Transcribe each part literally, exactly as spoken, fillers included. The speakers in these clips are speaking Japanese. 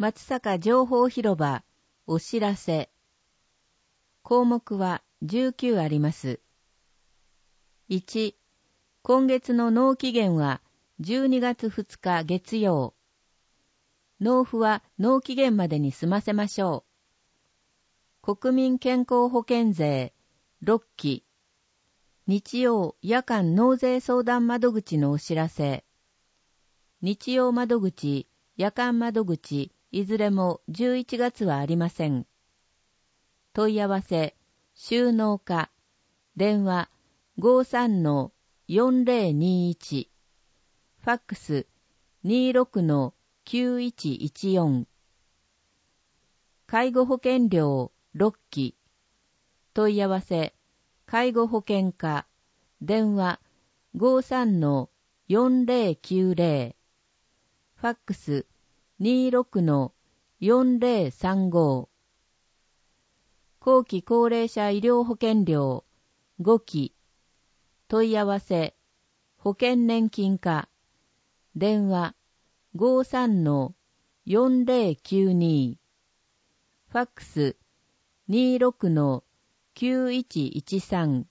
松阪情報広場お知らせ。項目はじゅうきゅうあります。いち、今月の納期限はじゅうにがつふつか月曜。納付は納期限までに済ませましょう。国民健康保険税ろっき。日曜夜間納税相談窓口のお知らせ。日曜窓口、夜間窓口、いずれもじゅういちがつはありません。問い合わせ、収納課、電話 ごさんのよんぜろにいち、ファックス にじゅうろくのきゅういちいちよん。介護保険料ろっき。問い合わせ、介護保険課、電話 ごさんのよんぜろきゅうぜろ、ファックス にじゅうろくのよんぜろさんご。後期高齢者医療保険料ごき。問い合わせ、保険年金課、電話 ごさんのよんぜろきゅうに、ファックス にじゅうろくのきゅういちいちさん。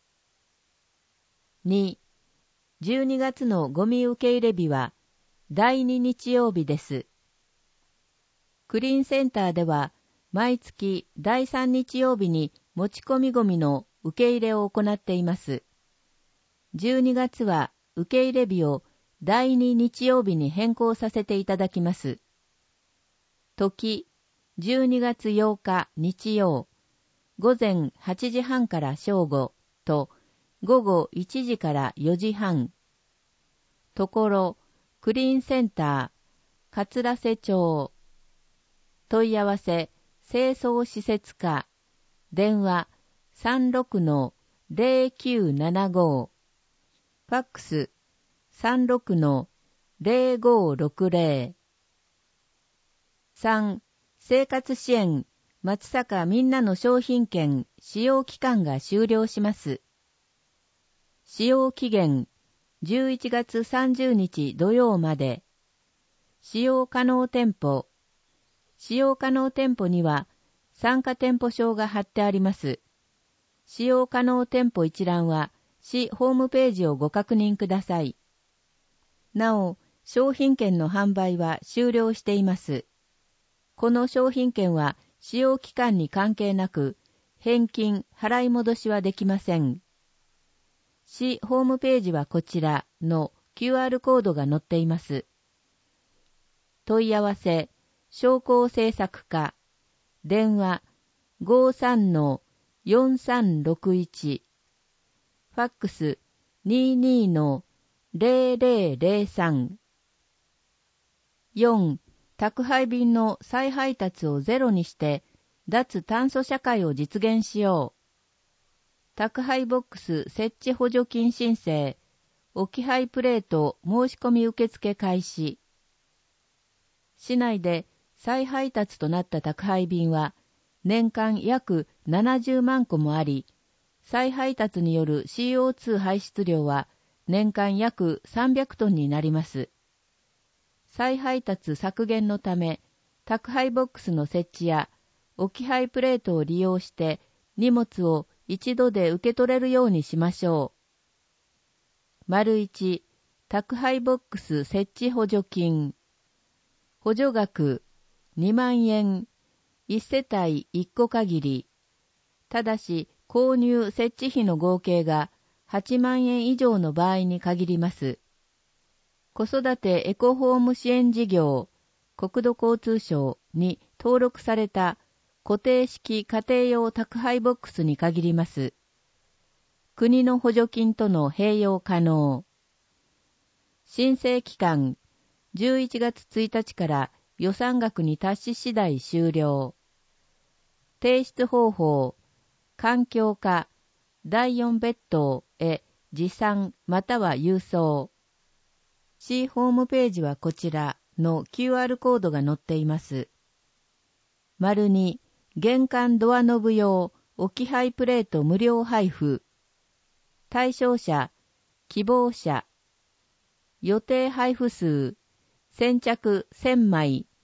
に、じゅうにがつのゴミ受け入れ日はだいに日曜日です。クリーンセンターでは毎月だいさん日曜日に持ち込みゴミの受け入れを行っています。じゅうにがつは受け入れ日をだいに日曜日に変更させていただきます。時、じゅうにがつようか日曜、午前はちじはんから正午と午後いちじからよじはん。ところ、クリーンセンター、桂瀬町。問い合わせ、清掃施設課、電話 さんろくのぜろきゅうななご、ファックス さんろくのぜろごろくぜろ。さん、生活支援松阪みんなの商品券使用期間が終了します。使用期限じゅういちがつさんじゅうにち土曜まで。使用可能店舗。使用可能店舗には参加店舗証が貼ってあります。使用可能店舗一覧は市ホームページをご確認ください。なお、商品券の販売は終了しています。この商品券は使用期間に関係なく、返金、払い戻しはできません。市ホームページはこちらの キューアール コードが載っています。問い合わせ、商工制作課、電話 ごさんのよんさんろくいち、ファックス にじゅうにのぜろぜろぜろさん。よん、宅配便の再配達をゼロにして脱炭素社会を実現しよう。宅配ボックス設置補助金申請、置き配プレート申し込み受付開始。市内で再配達となった宅配便は年間約ななじゅうまんこもあり、再配達による シーオーツー 排出量は年間約さんびゃくトンになります。再配達削減のため、宅配ボックスの設置や置き配プレートを利用して荷物を一度で受け取れるようにしましょう。丸いち、宅配ボックス設置補助金。補助額にまんえん、いち世帯いっこ限り。ただし、購入設置費の合計がはちまんえん以上の場合に限ります。子育てエコホーム支援事業、国土交通省に登録された固定式家庭用宅配ボックスに限ります。国の補助金との併用可能。申請期間、じゅういちがつついたちから予算額に達し次第終了。提出方法、環境課、だいよん別当へ持参または郵送。市ホームページはこちらの キューアール コードが載っています。丸に、玄関ドアノブ用置き配プレート無料配布。対象者、希望者。予定配布数、先着せんまい、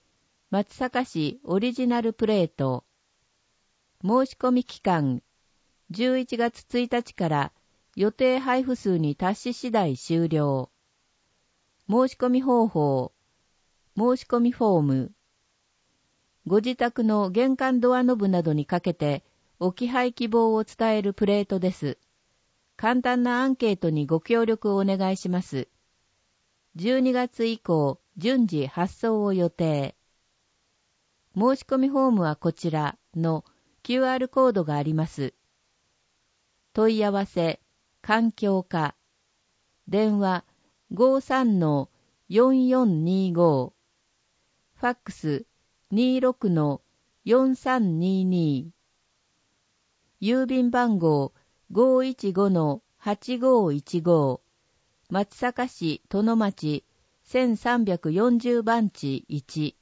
松阪市オリジナルプレート。申し込み期間、じゅういちがつついたちから予定配布数に達し次第終了。申し込み方法、申し込みフォーム。ご自宅の玄関ドアノブなどにかけて置き配希望を伝えるプレートです。簡単なアンケートにご協力をお願いします。じゅうにがつ以降、順次発送を予定。申し込みフォームはこちらの キューアール コードがあります。問い合わせ、環境課。電話 ごーさんのよんよんにーご。ファックス にーろくのよんさんにーにー。郵便番号 ごーいちごのはちごーいちご。松阪市殿町せんさんびゃくよんじゅうばんちいち。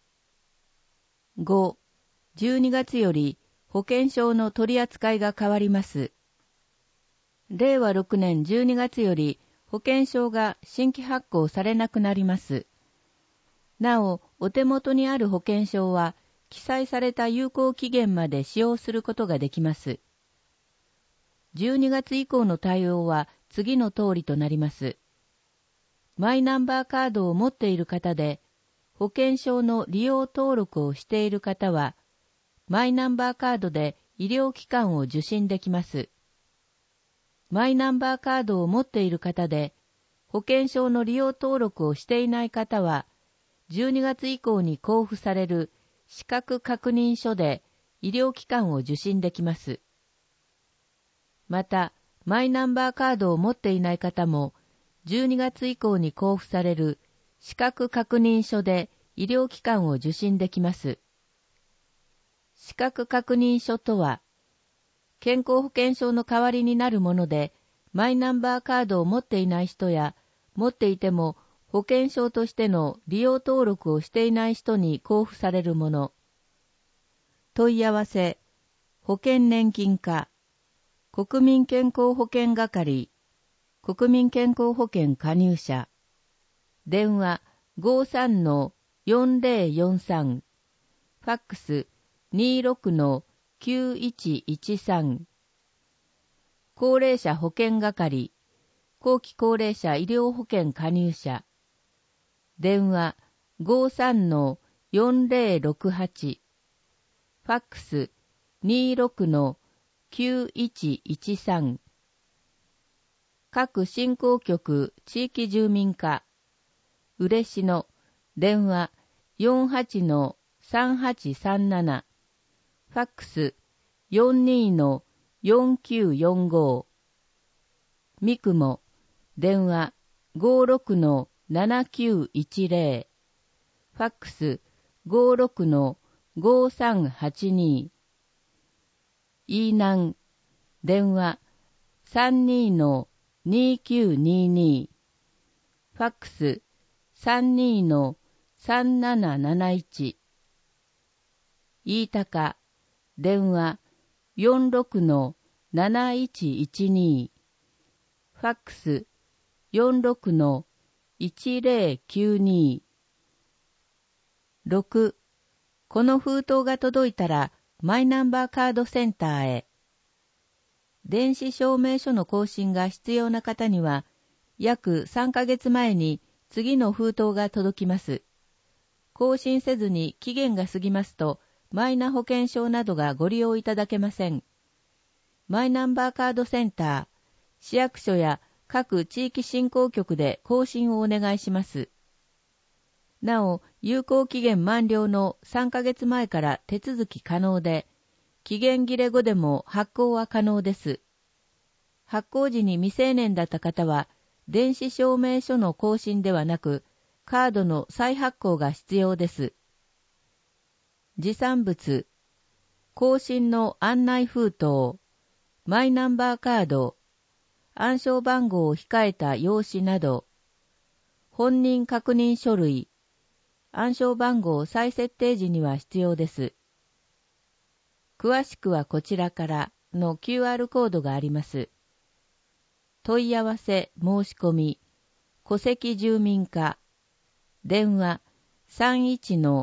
ご、じゅうにがつより保険証の取り扱いが変わります。れいわろくねんじゅうにがつより保険証が新規発行されなくなります。なお、お手元にある保険証は記載された有効期限まで使用することができます。じゅうにがつ以降の対応は次の通りとなります。マイナンバーカードを持っている方で、保険証の利用登録をしている方は、マイナンバーカードで医療機関を受診できます。マイナンバーカードを持っている方で、保険証の利用登録をしていない方は、じゅうにがつ以降に交付される資格確認書で医療機関を受診できます。また、マイナンバーカードを持っていない方も、じゅうにがつ以降に交付される資格確認書で医療機関を受診できます。資格確認書とは、健康保険証の代わりになるもので、マイナンバーカードを持っていない人や、持っていても保険証としての利用登録をしていない人に交付されるもの。問い合わせ、保険年金課、国民健康保険係、国民健康保険加入者。電話 ごーさんのよんぜろよんさん。ファックス にーろくのきゅういちいちさん。高齢者保険係、後期高齢者医療保険加入者。電話 ごーさんのよんぜろろくはち。ファックス にーろくのきゅういちいちさん。各振興局地域住民課。嬉野、電話 よんはちのさんはちさんなな。ファックス よんにのよんきゅうよんご。三雲、電話 ごーろくのななきゅういちぜろ。ファックス ごーろくのごーさんはちに。飯南、電話 さんにのにきゅうにに。ファックス さんにのさんなななないち。飯高、電話 よんろくのなないちいちに。ファックス よんろくのいちぜろきゅうに。ろく、この封筒が届いたらマイナンバーカードセンターへ。電子証明書の更新が必要な方には、約さんかげつまえに次の封筒が届きます。更新せずに期限が過ぎますと、マイナ保険証などがご利用いただけません。マイナンバーカードセンター、市役所や各地域振興局で更新をお願いします。なお、有効期限満了のさんかげつまえから手続き可能で、期限切れ後でも発行は可能です。発行時に未成年だった方は、電子証明書の更新ではなく、カードの再発行が必要です。持参物、更新の案内封筒、マイナンバーカード、暗証番号を控えた用紙など、本人確認書類、暗証番号再設定時には必要です。詳しくはこちらからの キューアール コードがあります。問い合わせ申し込み、戸籍住民課、電話 さんいちの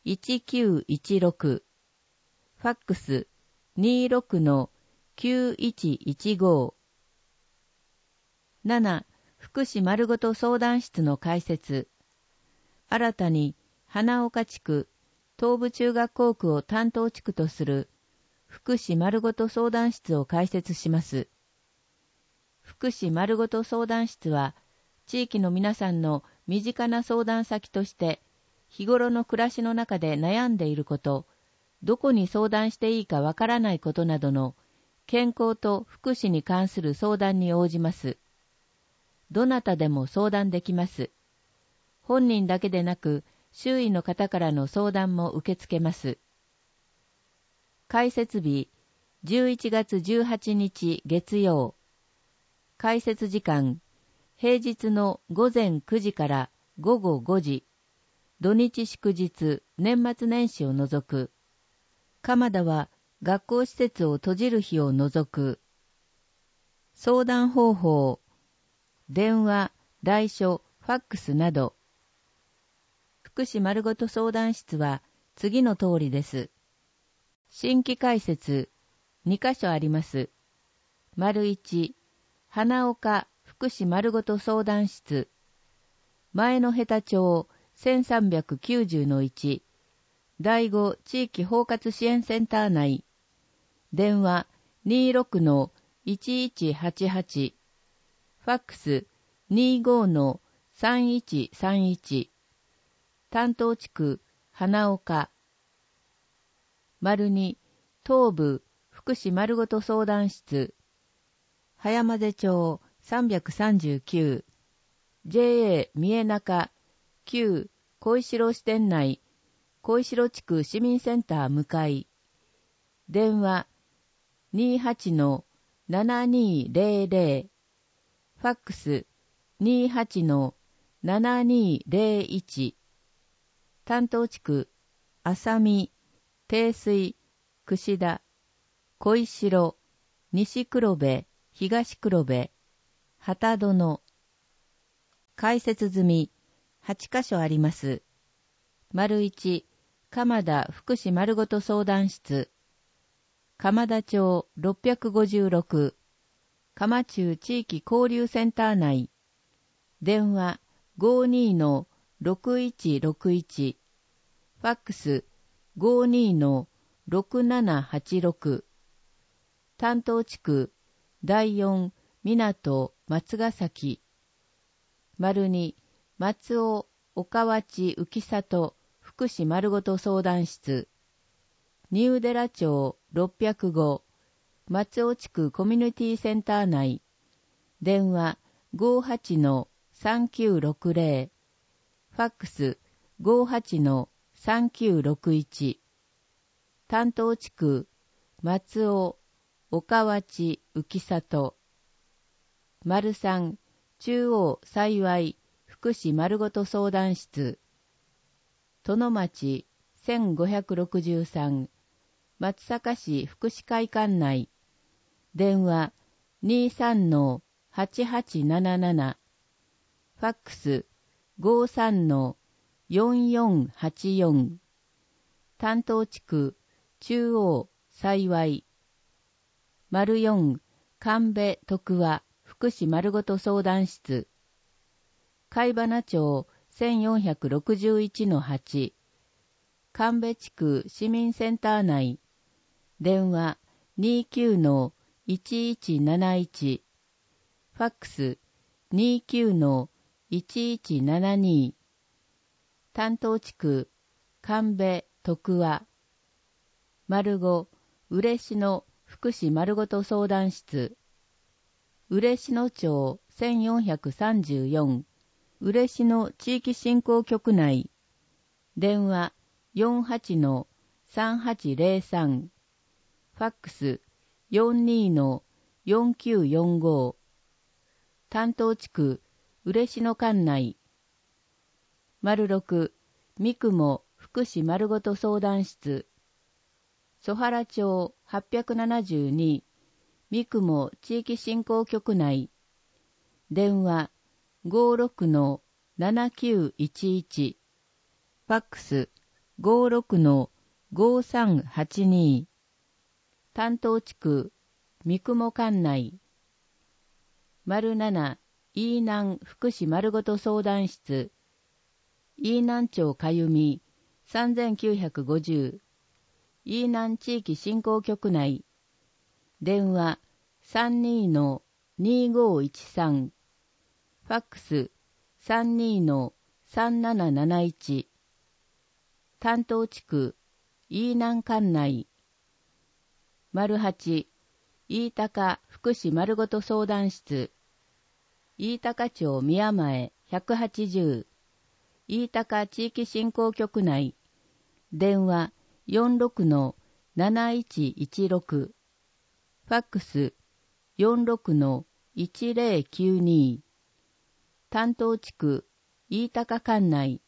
いちきゅういちろく、ファックス にじゅうろくのきゅういちいちご。なな. 福祉まるごと相談室の開設。新たに花岡地区、東部中学校区を担当地区とする福祉まるごと相談室を開設します。福祉まるごと相談室は、地域の皆さんの身近な相談先として、日頃の暮らしの中で悩んでいること、どこに相談していいかわからないことなどの健康と福祉に関する相談に応じます。どなたでも相談できます。本人だけでなく、周囲の方からの相談も受け付けます。開設日、じゅういちがつじゅうはちにち月曜。開設時間、平日のごぜんくじからごごごじ。土日祝日、年末年始を除く。鎌田は学校施設を閉じる日を除く。相談方法、電話、来書、ファックスなど。福祉まるごと相談室は次の通りです。新規開設、にかしょあります。丸いち、花岡福祉まるごと相談室。前の下手町せんさんびゃくきゅうじゅうのいち、だいご地域包括支援センター内。電話 にじゅうろくのいちいちはちはち。ファックス にじゅうごのさんいちさんいち。担当地区、花岡。丸に、東部、福祉まるごと相談室。早混町さんびゃくさんじゅうきゅう。ジェーエー 三重中、旧小石路支店内、小石路地区市民センター向かい。電話 にじゅうはちのななにーぜろぜろ。ファックス にじゅうはちのななにーぜろいち。担当地区、浅見、低水、串田、小石路、西黒部、東黒部、旗殿。開設済み、はちかしょあります。丸いち、鎌田福祉まるごと相談室。鎌田町ろっぴゃくごじゅうろく、鎌中地域交流センター内。電話 ごじゅうにのろくいちろくいち。ファックス ごじゅうにのろくななはちろく。担当地区だいよん港松ヶ崎。丸に松尾岡町浮里福祉まるごと相談室。新宇寺町ろっぴゃくご、松尾地区コミュニティセンター内。電話 ごじゅうはちのさんきゅうろくぜろ。ファックス ごじゅうはちのさんきゅうろくいち。担当地区松尾岡町浮里。丸さん中央幸福祉まるごと相談室。殿町せんごひゃくろくじゅうさん、松阪市福祉会館内。電話 にじゅうさんのはちはちなななな。ファックス ごじゅうさんのよんよんはちよん。担当地区中央幸。丸よん、神戸徳和福祉まるごと相談室。貝花町せんよんひゃくろくじゅういちのはち。神戸地区市民センター内。電話 にじゅうきゅうのいちいちなないち。ファックス にじゅうきゅうのいちいちななに。担当地区神戸徳和。丸ご嬉野福祉まるごと相談室。嬉野町せんよんひゃくさんじゅうよん。嬉野地域振興局内。電話 よんはちのさんはちぜろさん。ファックス よんじゅうにのよんきゅうよんご。担当地区嬉野管内。丸ろく三雲福祉まるごと相談室。曽原町はっぴゃくななじゅうに。三雲地域振興局内。電話 ごじゅうろくのななきゅういちいち。ファックスごじゅうろくのごさんはちに、担当地区、三雲管内、丸なな、飯南福祉丸ごと相談室、飯南町かゆみ、さんぜんきゅうひゃくごじゅう、飯南地域振興局内、電話 さんにーのにーごーいちさん、ファックス さんにーのさんなななないち、担当地区、飯南管内、丸はち、飯高福祉丸ごと相談室、飯高町宮前ひゃくはちじゅう、飯高地域振興局内、電話 よんろくのなないちいちろく、ファックス よんろくのいちぜろきゅうに、担当地区、飯高管内。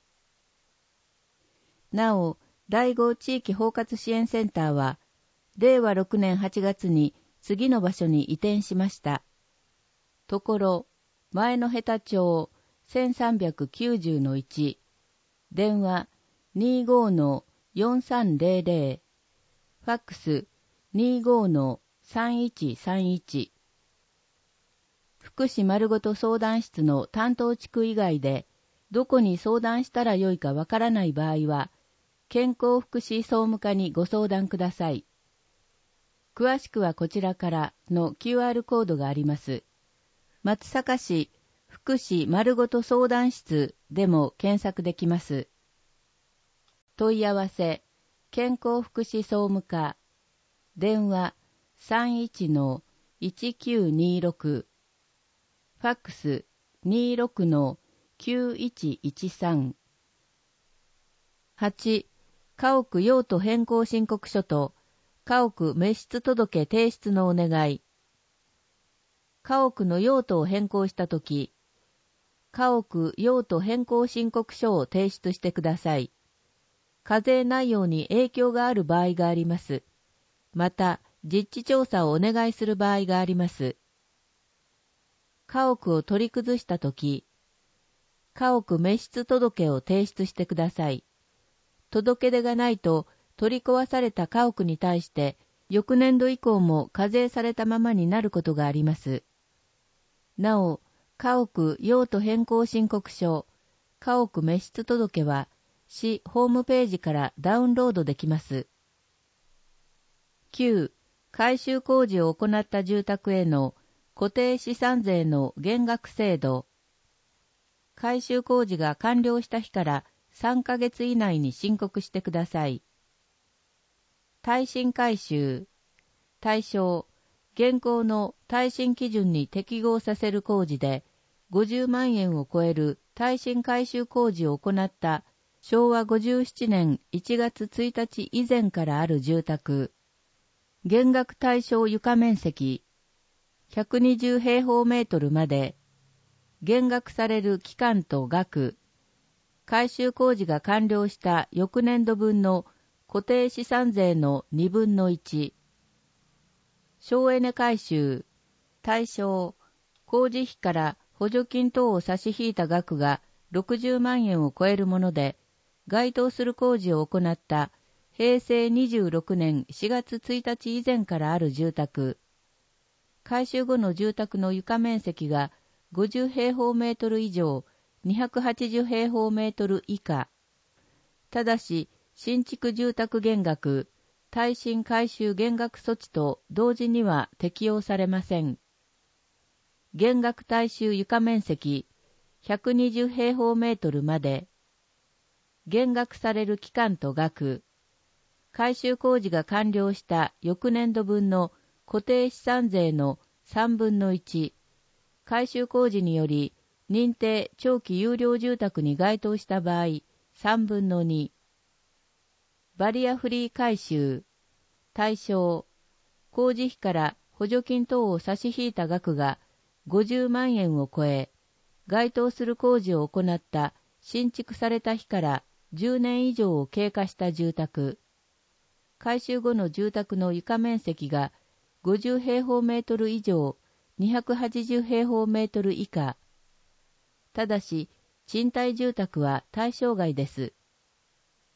なお、だいご地域包括支援センターは、れいわろくねんはちがつに次の場所に移転しました。ところ、前の下手町 せんさんびゃくきゅうじゅうのいち、電話 にーごーのよんさんぜろぜろ、ファックス にーごーのさんいちさんいち。福祉丸ごと相談室の担当地区以外で、どこに相談したらよいかわからない場合は、健康福祉総務課にご相談ください。詳しくはこちらからの キューアール コードがあります。松阪市福祉丸ごと相談室でも検索できます。問い合わせ、健康福祉総務課、電話 さんいちのいちきゅうにろく、ファックス にーろくのきゅういちいちさん。はち、家屋用途変更申告書と家屋滅失届提出のお願い。家屋の用途を変更したとき、家屋用途変更申告書を提出してください。課税内容に影響がある場合があります。また、実地調査をお願いする場合があります。家屋を取り崩したとき、家屋滅失届を提出してください。届け出がないと、取り壊された家屋に対して、翌年度以降も課税されたままになることがあります。なお、家屋用途変更申告書、家屋滅失届は、市ホームページからダウンロードできます。きゅう、改修工事を行った住宅への固定資産税の減額制度。改修工事が完了した日からさんかげつ以内に申告してください。耐震改修。対象、現行の耐震基準に適合させる工事で、ごじゅうまんえんを超える耐震改修工事を行ったしょうわごじゅうななねんいちがつついたち以前からある住宅。減額対象床面積、ひゃくにじゅうへいほうメートルまで、減額される期間と額、改修工事が完了した翌年度分の固定資産税のにぶんのいち、省エネ改修、対象、工事費から補助金等を差し引いた額がろくじゅうまんえんを超えるもので、該当する工事を行ったへいせいにじゅうろくねんしがつついたち以前からある住宅、改修後の住宅の床面積がごじゅうへいほうメートル以上、にひゃくはちじゅうへいほうメートル以下。ただし、新築住宅減額、耐震改修減額措置と同時には適用されません。減額耐収床面積ひゃくにじゅうへいほうメートルまで。減額される期間と額。改修工事が完了した翌年度分の固定資産税のさんぶんのいち。改修工事により認定長期有料住宅に該当した場合さんぶんのに。バリアフリー改修。対象。工事費から補助金等を差し引いた額がごじゅうまんえんを超え、該当する工事を行った新築された日からじゅうねん以上を経過した住宅。改修後の住宅の床面積がごじゅうへいほうメートル以上、にひゃくはちじゅうへいほうメートル以下。ただし、賃貸住宅は対象外です。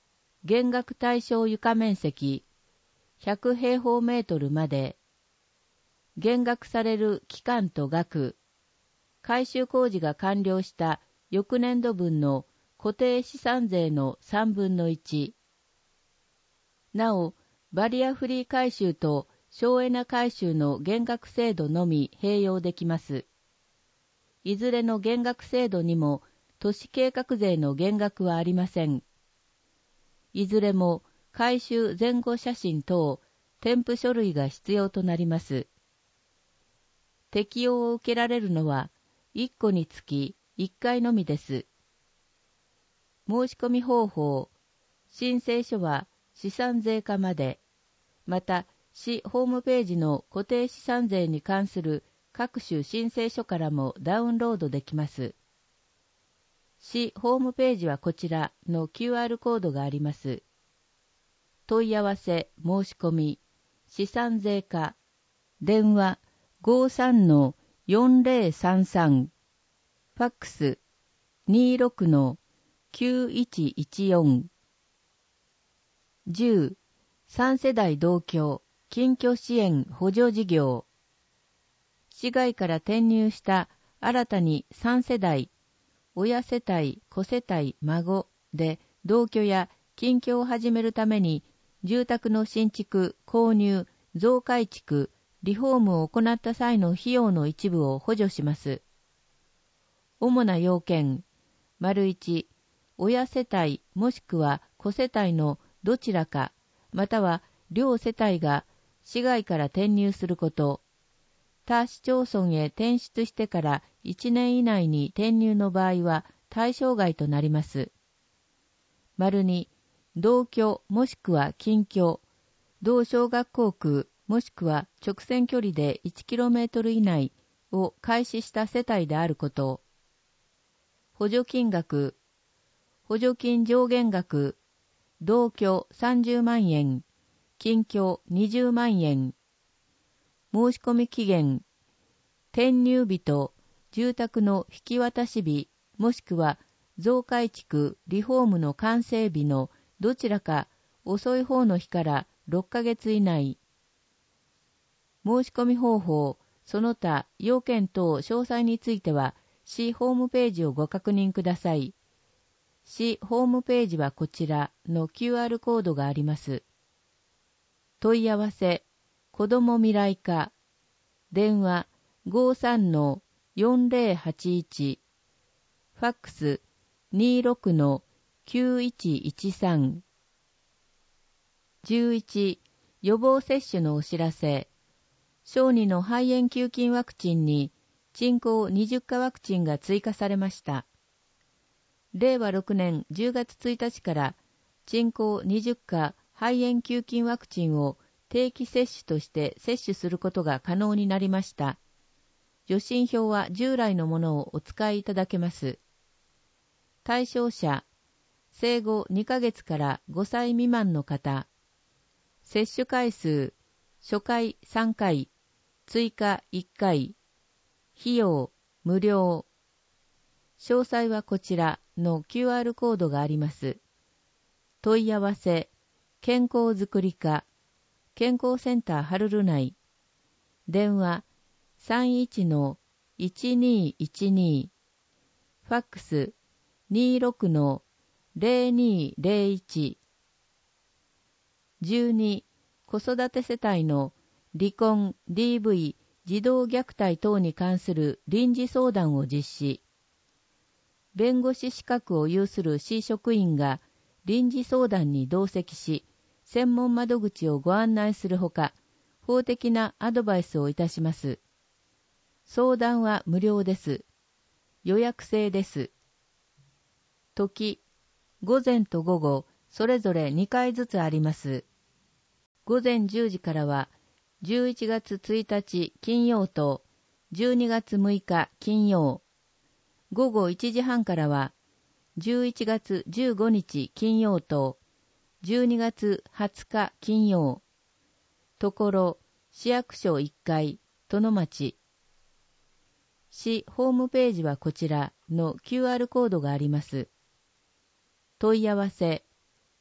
減額対象床面積ひゃく平方メートルまで、減額される期間と額、改修工事が完了した翌年度分の固定資産税のさんぶんのいち。なお、バリアフリー改修と省エネ改修の減額制度のみ併用できます。いずれの減額制度にも都市計画税の減額はありません。いずれも改修前後写真等添付書類が必要となります。適用を受けられるのはいっこにつきいっかいのみです。申し込み方法、申請書は資産税課まで、また市ホームページの固定資産税に関する各種申請書からもダウンロードできます。市ホームページはこちらの キューアール コードがあります。問い合わせ、申し込み、資産税課、電話 ごじゅうさんのよんぜろさんさん、ファックス にじゅうろくのきゅういちいちよん、じゅう、さん世代同居、近居支援補助事業、市外から転入した新たにさん世代、親世帯、子世帯、孫で同居や近居を始めるために住宅の新築、購入、増改築、リフォームを行った際の費用の一部を補助します。主な要件、丸いち、親世帯もしくは子世帯のどちらか、または両世帯が市外から転入すること、他市町村へ転出してからいちねん以内に転入の場合は対象外となります。丸に、同居もしくは近居、同小学校区もしくは直線距離で いちキロメートル 以内を開始した世帯であること。補助金額、補助金上限額、同居さんじゅうまんえん、近居にじゅうまんえん。申し込み期限、転入日と住宅の引き渡し日、もしくは増改築、リフォームの完成日のどちらか遅い方の日からろっかげつ以内。申し込み方法、その他要件等詳細については、市ホームページをご確認ください。市ホームページはこちらの キューアール コードがあります。問い合わせ、子ども未来課、電話 ごじゅうさんのよんぜろはちいち、ファックス にじゅうろくのきゅういちいちさん。じゅういち、予防接種のお知らせ。小児の肺炎球菌ワクチンに鎮降にじゅっかワクチンが追加されました。れいわろくねんじゅうがつついたちから鎮降にじゅっか肺炎球菌ワクチンを定期接種として接種することが可能になりました。受診票は従来のものをお使いいただけます。対象者、生後にかげつからごさい未満の方。接種回数、初回さんかい、追加いっかい。費用、無料。詳細はこちらの キューアール コードがあります。問い合わせ、健康づくり課、健康センターハルル内。電話、さんいちのいちにいちに。ファックス、にじゅうろくのぜろにぜろいち。じゅうに、子育て世帯の離婚、ディーブイ、児童虐待等に関する臨時相談を実施。弁護士資格を有する市職員が臨時相談に同席し、専門窓口をご案内するほか、法的なアドバイスをいたします。相談は無料です。予約制です。時、午前と午後、それぞれにかいずつあります。午前じゅうじからは、じゅういちがつついたち金曜とじゅうにがつむいか金曜。午後いちじはんからは、じゅういちがつじゅうごにち金曜とじゅうにがつはつか金曜。ところ、市役所いっかい、殿町。市ホームページはこちらの キューアール コードがあります。問い合わせ、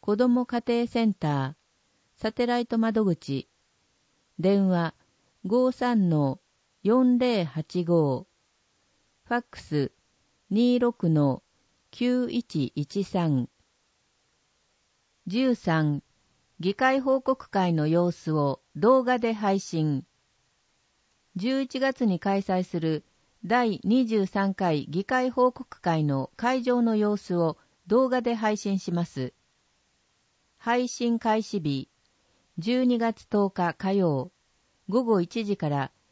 子ども家庭センター、サテライト窓口、電話 ごさんのよんぜろはちご、ファックス にじゅうろくのきゅういちいちさん。じゅうさん、議会報告会の様子を動画で配信。じゅういちがつに開催するだいにじゅうさんかい議会報告会の会場の様子を動画で配信します。配信開始日、じゅうにがつとおか火曜、ごごいちじから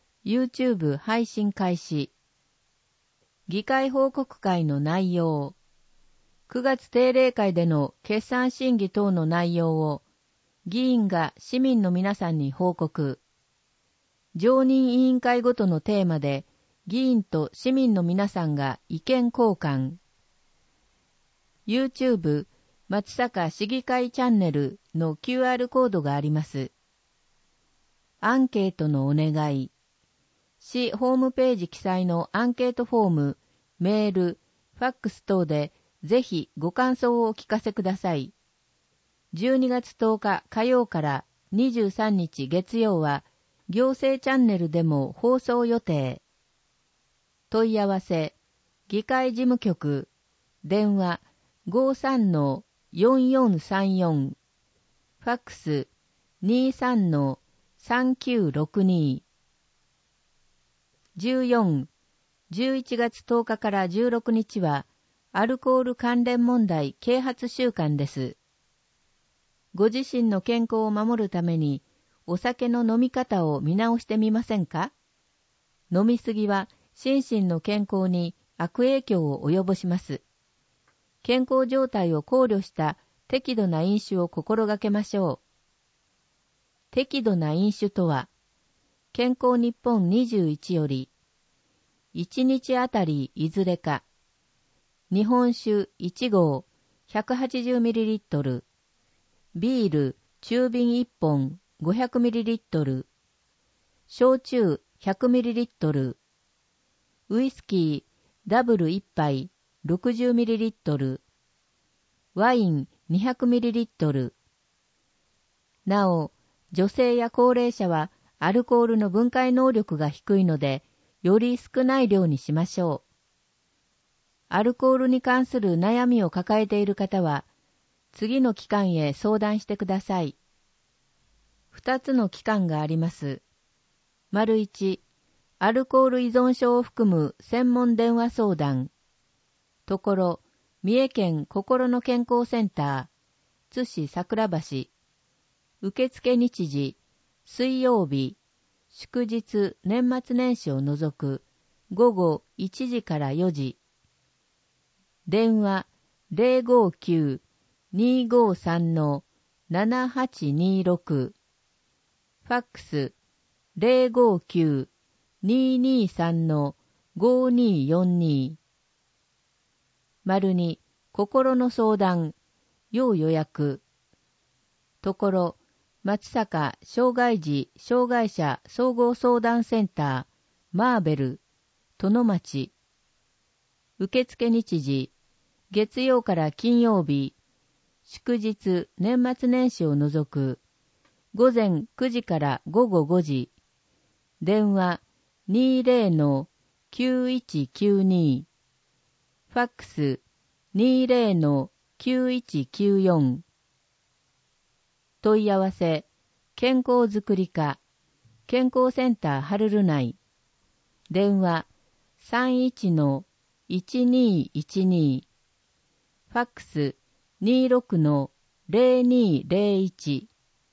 YouTube 配信開始。議会報告会の内容、くがつ定例会での決算審議等の内容を議員が市民の皆さんに報告。常任委員会ごとのテーマで議員と市民の皆さんが意見交換。YouTube 松阪市議会チャンネルの キューアール コードがあります。アンケートのお願い。市ホームページ記載のアンケートフォーム、メール、ファックス等でぜひご感想をお聞かせください。じゅうにがつとおか火曜からにじゅうさんにち月曜は行政チャンネルでも放送予定。問い合わせ、議会事務局、電話 ごさんのよんよんさんよん、ファックス にじゅうさんのさんきゅうろくに。じゅうよん、じゅういちがつとおかからじゅうろくにちはアルコール関連問題啓発週間です。ご自身の健康を守るためにお酒の飲み方を見直してみませんか？飲みすぎは心身の健康に悪影響を及ぼします。健康状態を考慮した適度な飲酒を心がけましょう。適度な飲酒とは、健康日本にじゅういちより、いちにちあたりいずれか、日本酒いちごう ひゃくはちじゅうミリリットル、ビール中瓶いっぽん ごひゃくミリリットル、焼酎 ひゃくミリリットル、ウイスキーダブルいっぱい ろくじゅうミリリットル、ワイン にひゃくミリリットル。なお、女性や高齢者はアルコールの分解能力が低いので、より少ない量にしましょう。アルコールに関する悩みを抱えている方は、次の機関へ相談してください。二つの機関があります。丸一、アルコール依存症を含む専門電話相談。ところ、三重県心の健康センター、津市桜橋。受付日時、水曜日、祝日年末年始を除く、ごごいちじからよじ。電話 ゼロごきゅう にごさんのななはちにろく。ファックス ゼロごきゅう ににさんのごによんに。丸に、心の相談、要予約。ところ、松阪障害児障害者総合相談センター、マーベル、殿町。受付日時、月曜から金曜日、祝日年末年始を除く、午前くじからごごごじ。電話 にじゅうのきゅういちきゅうに。ファックス にじゅうのきゅういちきゅうよん。問い合わせ、健康づくり課、健康センターハルル内。電話 さんいちのいちにいちに。ファックス にじゅうろくのゼロにゼロいち。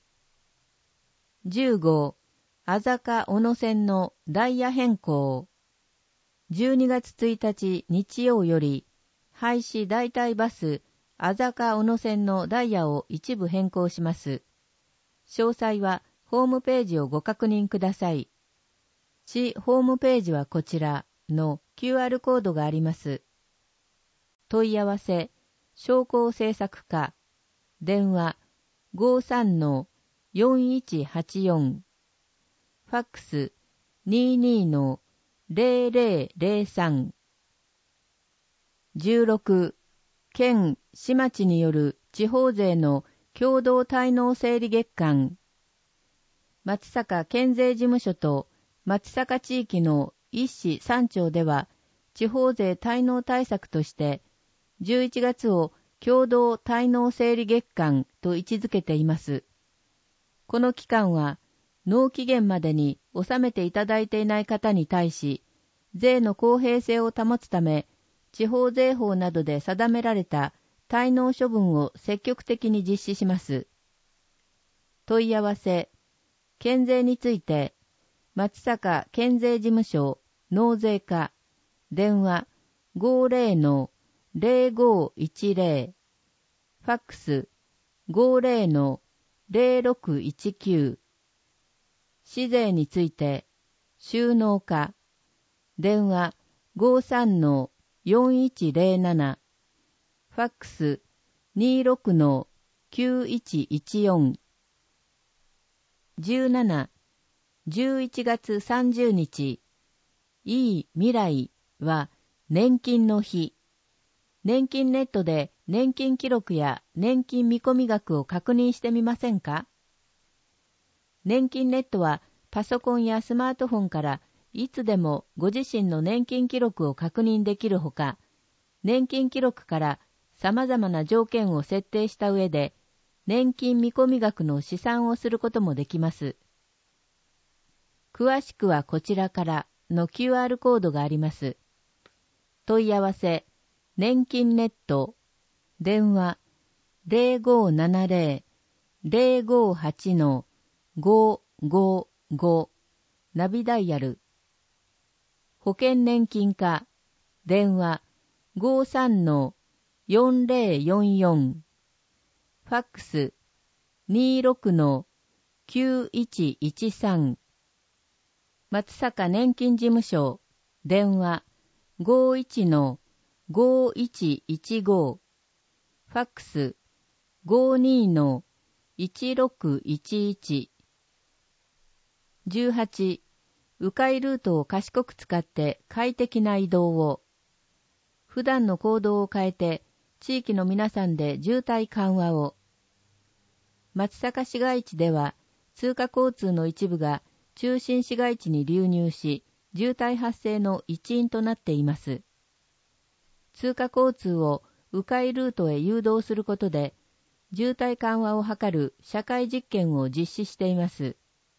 じゅうご、あざか小野線のダイヤ変更。じゅうにがつついたち日曜より、廃止代替バスあざか小野線のダイヤを一部変更します。詳細はホームページをご確認ください。市ホームページはこちらの キューアール コードがあります。問い合わせ、商工政策課、電話 ごさんのよんいちはちよん。ファックス にじゅうにのゼロゼロゼロさん。じゅうろく、県市町による地方税の共同滞納整理月間、松阪県税事務所と松阪地域の一市三町では、地方税滞納対策として、じゅういちがつを共同滞納整理月間と位置づけています。この期間は、納期限までに納めていただいていない方に対し、税の公平性を保つため、地方税法などで定められた滞納処分を積極的に実施します。問い合わせ、県税について、松阪県税事務所納税課、電話 ごじゅうのゼロごいちゼロ、ファックス ごじゅうのゼロろくいちきゅう、市税について、収納課、電話 ごじゅうさんのよんいちゼロなな、ファックス にじゅうろくのきゅういちいちよん、じゅうなな、じゅういちがつさんじゅうにち、いい未来は年金の日。年金ネットで年金記録や年金見込み額を確認してみませんか？年金ネットはパソコンやスマートフォンからいつでもご自身の年金記録を確認できるほか、年金記録から様々な条件を設定した上で、年金見込み額の試算をすることもできます。詳しくはこちらからの キューアール コードがあります。問い合わせ、年金ネット、電話 ゼロごななゼロ ゼロごはちのごごご、ナビダイヤル。保険年金課、電話ごじゅうさんのよんゼロよんよん、ファックスにじゅうろくのきゅういちいちさん、松阪年金事務所、電話ごじゅういちのごいちいちご、ファックスごじゅうにのいちろくいちいち、じゅうはち、迂回ルートを賢く使って快適な移動を、普段の行動を変えて地域の皆さんで渋滞緩和を、松阪市街地では通過交通の一部が中心市街地に流入し、渋滞発生の一因となっています。通過交通を迂回ルートへ誘導することで、渋滞緩和を図る社会実験を実施しています。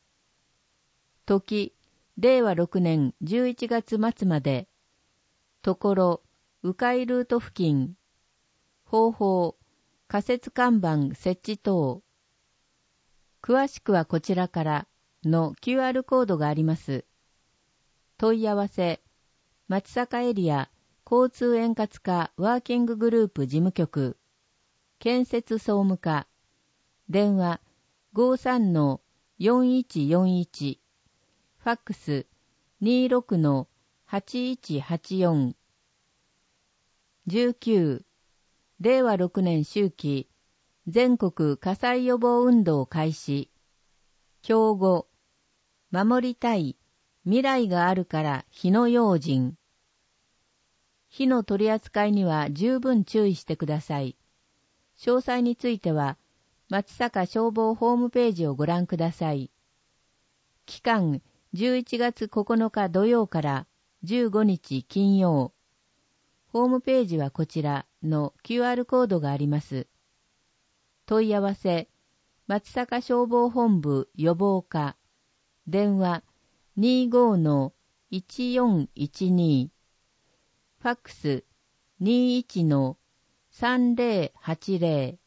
時、れいわろくねんじゅういちがつ末まで、ところ、迂回ルート付近、方法、仮設看板設置等。詳しくはこちらからの キューアール コードがあります。問い合わせ、松阪エリア交通円滑化ワーキンググループ事務局、建設総務課、電話ごじゅうさんのよんいちよんいち、ファックスにじゅうろくのはちいちはちよん、じゅうきゅう、れいわろくねん秋季全国火災予防運動開始、標語、守りたい未来があるから火の用心。火の取り扱いには十分注意してください。詳細については、松阪消防ホームページをご覧ください。期間、じゅういちがつここのか土曜からじゅうごにち金曜。ホームページはこちらの キューアール コードがあります。問い合わせ、松阪消防本部予防課、電話にじゅうごのいちよんいちに、ファックスにじゅういちのさんゼロはちゼロ、